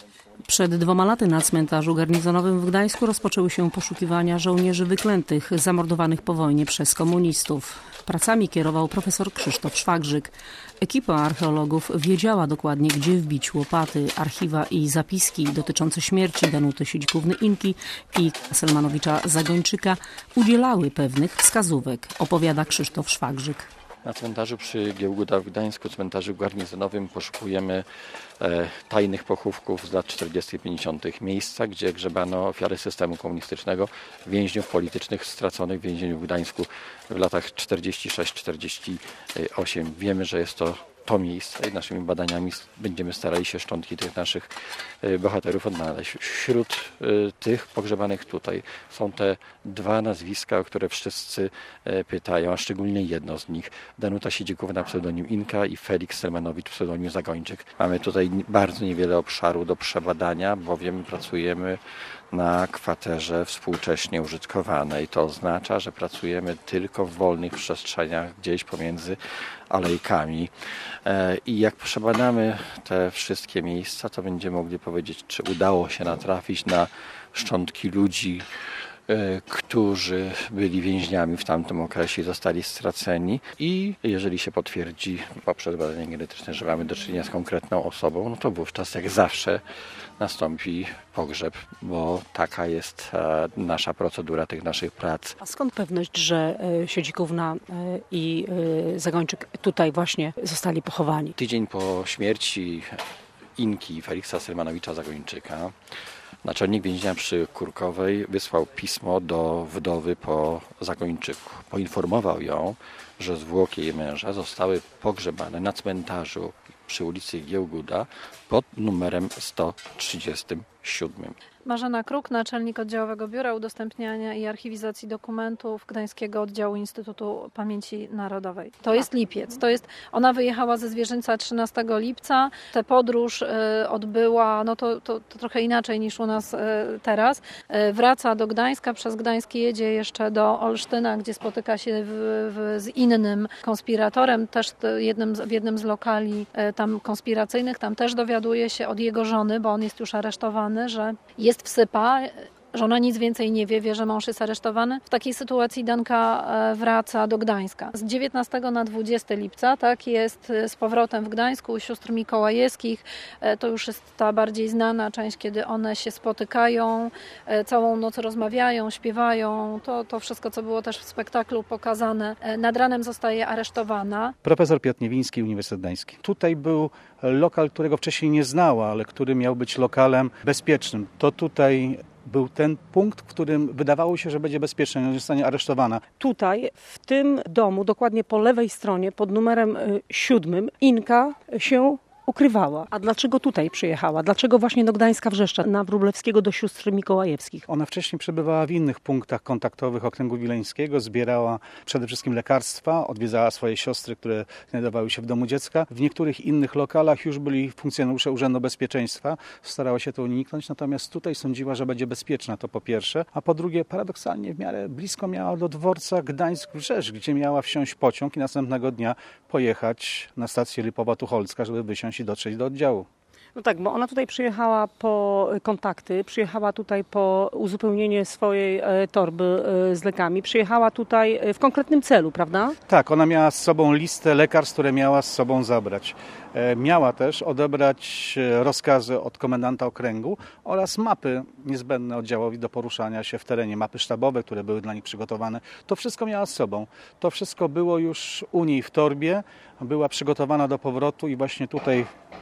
Przed 2 laty na cmentarzu garnizonowym w Gdańsku rozpoczęły się poszukiwania żołnierzy wyklętych, zamordowanych po wojnie przez komunistów. Pracami kierował profesor Krzysztof Szwagrzyk. Ekipa archeologów wiedziała dokładnie, gdzie wbić łopaty. Archiwa i zapiski dotyczące śmierci Danuty Siedzikówny-Inki i Selmanowicza Zagończyka udzielały pewnych wskazówek, opowiada Krzysztof Szwagrzyk. Na cmentarzu przy Giełguda w Gdańsku, cmentarzu garnizonowym, poszukujemy tajnych pochówków z lat 40. i 50. Miejsca, gdzie grzebano ofiary systemu komunistycznego, więźniów politycznych straconych w więzieniu w Gdańsku w latach 46-48. Wiemy, że jest to miejsce i naszymi badaniami będziemy starali się szczątki tych naszych bohaterów odnaleźć. Wśród tych pogrzebanych tutaj są te 2 nazwiska, o które wszyscy pytają, a szczególnie jedno z nich. Danuta Siedzikówna pseudonim Inka i Felix Selmanowicz pseudonim Zagończyk. Mamy tutaj bardzo niewiele obszaru do przebadania, bowiem pracujemy na kwaterze współcześnie użytkowanej. To oznacza, że pracujemy tylko w wolnych przestrzeniach, gdzieś pomiędzy alejkami. I jak przebadamy te wszystkie miejsca, to będziemy mogli powiedzieć, czy udało się natrafić na szczątki ludzi, którzy byli więźniami w tamtym okresie i zostali straceni. I jeżeli się potwierdzi poprzez badanie genetyczne, że mamy do czynienia z konkretną osobą, no to wówczas jak zawsze nastąpi pogrzeb, bo taka jest nasza procedura tych naszych prac. A skąd pewność, że Siedzikówna i Zagończyk tutaj właśnie zostali pochowani? Tydzień po śmierci Inki Feliksa Selmanowicza Zagończyka naczelnik więzienia przy Kurkowej wysłał pismo do wdowy po Zagończyku. Poinformował ją, że zwłoki jej męża zostały pogrzebane na cmentarzu przy ulicy Giełguda pod numerem 137. Marzena Kruk, naczelnik Oddziałowego Biura Udostępniania i Archiwizacji Dokumentów Gdańskiego Oddziału Instytutu Pamięci Narodowej. To jest lipiec. Ona wyjechała ze Zwierzyńca 13 lipca. Tę podróż odbyła, to trochę inaczej niż u nas teraz. Wraca do Gdańska, przez Gdańsk jedzie jeszcze do Olsztyna, gdzie spotyka się z innym konspiratorem, też w jednym z lokali tam konspiracyjnych. Tam też dowiaduje się od jego żony, bo on jest już aresztowany, że jest wsypa. Żona nic więcej nie wie, że mąż jest aresztowany. W takiej sytuacji Danka wraca do Gdańska. Z 19 na 20 lipca jest z powrotem w Gdańsku u sióstr Mikołajewskich. To już jest ta bardziej znana część, kiedy one się spotykają, całą noc rozmawiają, śpiewają. To wszystko, co było też w spektaklu pokazane. Nad ranem zostaje aresztowana. Profesor Piotr Niewiński, Uniwersytet Gdański. Tutaj był lokal, którego wcześniej nie znała, ale który miał być lokalem bezpiecznym. To tutaj był ten punkt, w którym wydawało się, że będzie bezpieczny, że zostanie aresztowana. Tutaj, w tym domu, dokładnie po lewej stronie, pod numerem 7, Inka się ukrywała. A dlaczego tutaj przyjechała? Dlaczego właśnie do Gdańska-Wrzeszcza, na Wróblewskiego do sióstr Mikołajewskich? Ona wcześniej przebywała w innych punktach kontaktowych Okręgu Wileńskiego, zbierała przede wszystkim lekarstwa, odwiedzała swoje siostry, które znajdowały się w domu dziecka. W niektórych innych lokalach już byli funkcjonariusze Urzędu Bezpieczeństwa, starała się to uniknąć, natomiast tutaj sądziła, że będzie bezpieczna, to po pierwsze, a po drugie, paradoksalnie w miarę blisko miała do dworca Gdańsk-Wrzeszcz, gdzie miała wsiąść pociąg i następnego dnia pojechać na stację Lipowa-Tucholska, żeby wysiąść i dotrzeć do oddziału. No tak, bo ona tutaj przyjechała po kontakty, przyjechała tutaj po uzupełnienie swojej torby z lekami, przyjechała tutaj w konkretnym celu, prawda? Tak, ona miała z sobą listę lekarstw, które miała z sobą zabrać. Miała też odebrać rozkazy od komendanta okręgu oraz mapy niezbędne oddziałowi do poruszania się w terenie, mapy sztabowe, które były dla nich przygotowane. To wszystko miała z sobą. To wszystko było już u niej w torbie, była przygotowana do powrotu i właśnie tutaj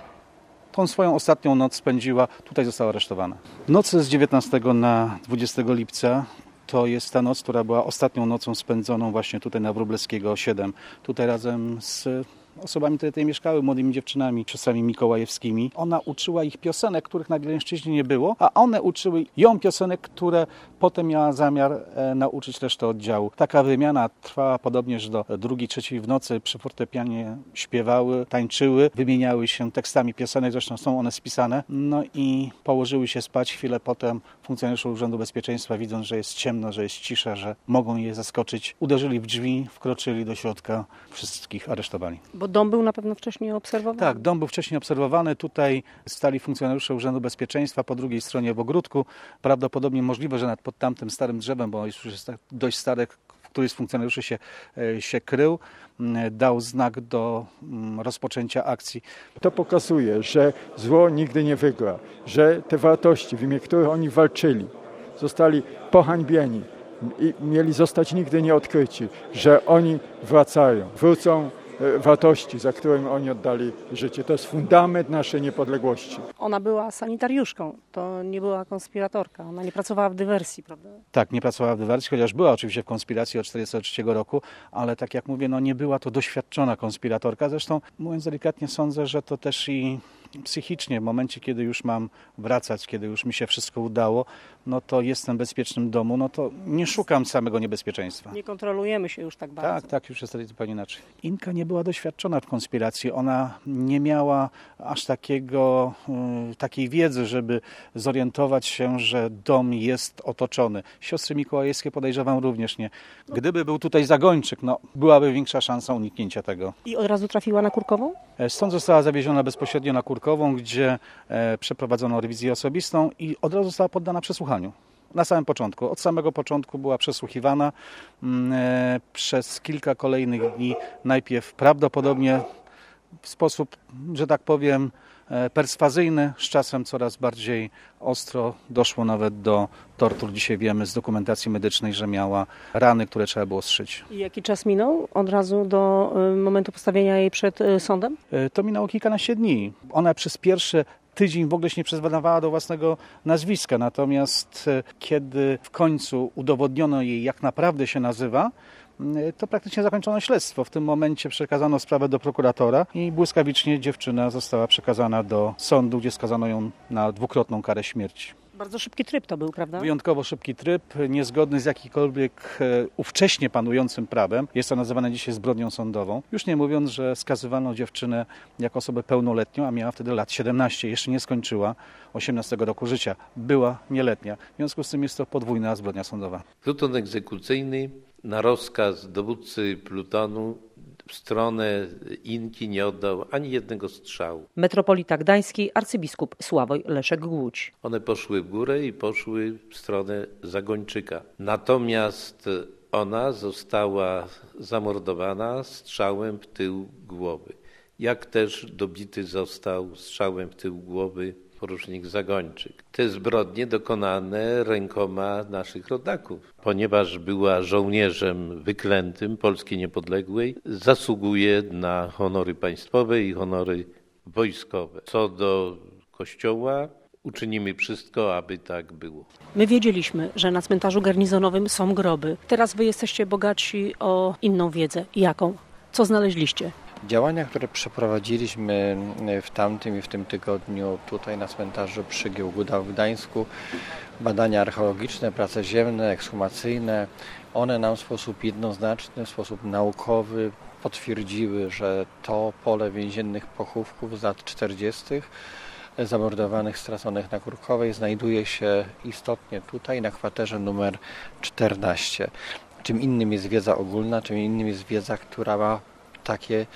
tą swoją ostatnią noc spędziła, tutaj została aresztowana. Noc z 19 na 20 lipca to jest ta noc, która była ostatnią nocą spędzoną właśnie tutaj na Wróblewskiego 7. Tutaj razem z osobami, które tutaj mieszkały, młodymi dziewczynami, siostrami mikołajewskimi. Ona uczyła ich piosenek, których na Wileńszczyźnie nie było, a one uczyły ją piosenek, które potem miała zamiar nauczyć resztę oddziału. Taka wymiana trwała podobnież do 2-3 w nocy. Przy fortepianie śpiewały, tańczyły, wymieniały się tekstami piosenek, zresztą są one spisane. No i położyły się spać. Chwilę potem funkcjonariusze Urzędu Bezpieczeństwa, widząc, że jest ciemno, że jest cisza, że mogą je zaskoczyć, uderzyli w drzwi, wkroczyli do środka, wszystkich aresztowali. Bo Bo dom był na pewno wcześniej obserwowany? Tak, dom był wcześniej obserwowany. Tutaj stali funkcjonariusze Urzędu Bezpieczeństwa po drugiej stronie w ogródku. Prawdopodobnie możliwe, że nawet pod tamtym starym drzewem, bo już jest dość stare, któryś z funkcjonariuszy się krył, dał znak do rozpoczęcia akcji. To pokazuje, że zło nigdy nie wygra, że te wartości, w imię których oni walczyli, zostali pohańbieni i mieli zostać nigdy nieodkryci, że oni wrócą wartości, za którymi oni oddali życie. To jest fundament naszej niepodległości. Ona była sanitariuszką, to nie była konspiratorka, ona nie pracowała w dywersji, prawda? Tak, nie pracowała w dywersji, chociaż była oczywiście w konspiracji od 1943 roku, ale tak jak mówię, nie była to doświadczona konspiratorka. Zresztą, mówiąc delikatnie, sądzę, że to też i psychicznie, w momencie, kiedy już mam wracać, kiedy już mi się wszystko udało, to jestem w bezpiecznym domu, to nie szukam samego niebezpieczeństwa. Nie kontrolujemy się już tak bardzo. Tak, już jest zupełnie inaczej. Inka nie była doświadczona w konspiracji. Ona nie miała aż takiej wiedzy, żeby zorientować się, że dom jest otoczony. Siostry mikołajewskie podejrzewam również nie. Gdyby był tutaj zagończyk, byłaby większa szansa uniknięcia tego. I od razu trafiła na Kurkową? Stąd została zawieziona bezpośrednio na Kurkową, gdzie przeprowadzono rewizję osobistą i od razu została poddana przesłuchaniu. Na samym początku. Od samego początku była przesłuchiwana przez kilka kolejnych dni. Najpierw prawdopodobnie w sposób, że tak powiem, perswazyjny, z czasem coraz bardziej ostro. Doszło nawet do tortur. Dzisiaj wiemy z dokumentacji medycznej, że miała rany, które trzeba było zszyć. I jaki czas minął od razu do momentu postawienia jej przed sądem? To minęło kilkanaście dni. Ona przez pierwszy tydzień w ogóle się nie przyznawała do własnego nazwiska. Natomiast kiedy w końcu udowodniono jej, jak naprawdę się nazywa, to praktycznie zakończono śledztwo. W tym momencie przekazano sprawę do prokuratora i błyskawicznie dziewczyna została przekazana do sądu, gdzie skazano ją na 2-krotną karę śmierci. Bardzo szybki tryb to był, prawda? Wyjątkowo szybki tryb, niezgodny z jakikolwiek ówcześnie panującym prawem. Jest to nazywane dzisiaj zbrodnią sądową. Już nie mówiąc, że skazywano dziewczynę jako osobę pełnoletnią, a miała wtedy lat 17. Jeszcze nie skończyła 18 roku życia. Była nieletnia. W związku z tym jest to podwójna zbrodnia sądowa. Pluton egzekucyjny na rozkaz dowódcy plutonu w stronę Inki nie oddał ani jednego strzału. Metropolita Gdański, arcybiskup Sławoj Leszek Głódź. One poszły w górę i poszły w stronę Zagończyka. Natomiast ona została zamordowana strzałem w tył głowy. Jak też dobity został strzałem w tył głowy porucznik Zagończyk. Te zbrodnie dokonane rękoma naszych rodaków. Ponieważ była żołnierzem wyklętym Polski Niepodległej, zasługuje na honory państwowe i honory wojskowe. Co do Kościoła, uczynimy wszystko, aby tak było. My wiedzieliśmy, że na cmentarzu garnizonowym są groby. Teraz wy jesteście bogatsi o inną wiedzę. Jaką? Co znaleźliście? Działania, które przeprowadziliśmy w tamtym i w tym tygodniu tutaj na cmentarzu przy Giełguda w Gdańsku, badania archeologiczne, prace ziemne, ekshumacyjne, one nam w sposób jednoznaczny, w sposób naukowy potwierdziły, że to pole więziennych pochówków z lat 40. zamordowanych, straconych na Kurkowej znajduje się istotnie tutaj na kwaterze numer 14. Czym innym jest wiedza ogólna, czym innym jest wiedza, która ma takie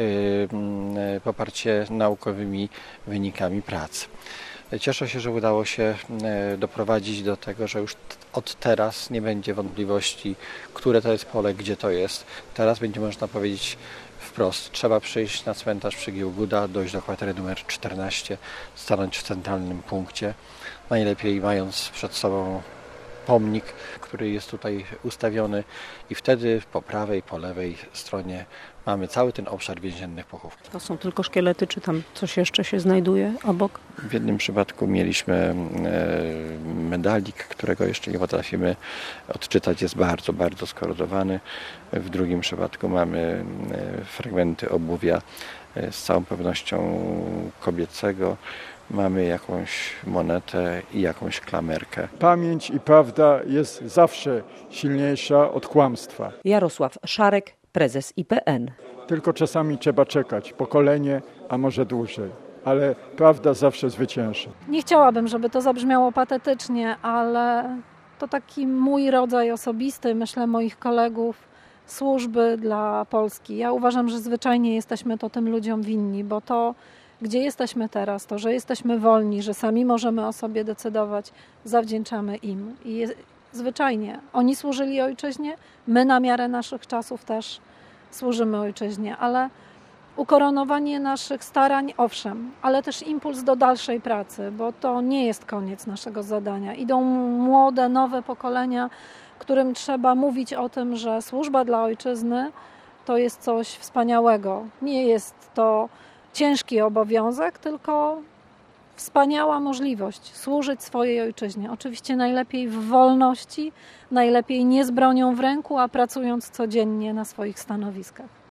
poparcie naukowymi wynikami prac. Cieszę się, że udało się doprowadzić do tego, że już od teraz nie będzie wątpliwości, które to jest pole, gdzie to jest. Teraz będzie można powiedzieć wprost. Trzeba przyjść na cmentarz przy Giełguda, dojść do kwatery numer 14, stanąć w centralnym punkcie. Najlepiej mając przed sobą pomnik, który jest tutaj ustawiony i wtedy po prawej, po lewej stronie mamy cały ten obszar więziennych pochówków. To są tylko szkielety, czy tam coś jeszcze się znajduje obok? W jednym przypadku mieliśmy medalik, którego jeszcze nie potrafimy odczytać, jest bardzo, bardzo skorodowany. W drugim przypadku mamy fragmenty obuwia z całą pewnością kobiecego. Mamy jakąś monetę i jakąś klamerkę. Pamięć i prawda jest zawsze silniejsza od kłamstwa. Jarosław Szarek, prezes IPN. Tylko czasami trzeba czekać, pokolenie, a może dłużej. Ale prawda zawsze zwycięży. Nie chciałabym, żeby to zabrzmiało patetycznie, ale to taki mój rodzaj osobisty, myślę moich kolegów, służby dla Polski. Ja uważam, że zwyczajnie jesteśmy to tym ludziom winni, bo to, gdzie jesteśmy teraz, to, że jesteśmy wolni, że sami możemy o sobie decydować, zawdzięczamy im. I zwyczajnie oni służyli ojczyźnie, my na miarę naszych czasów też służymy ojczyźnie, ale ukoronowanie naszych starań, owszem, ale też impuls do dalszej pracy, bo to nie jest koniec naszego zadania. Idą młode, nowe pokolenia, którym trzeba mówić o tym, że służba dla ojczyzny to jest coś wspaniałego. Nie jest to ciężki obowiązek, tylko wspaniała możliwość służyć swojej ojczyźnie. Oczywiście najlepiej w wolności, najlepiej nie z bronią w ręku, a pracując codziennie na swoich stanowiskach.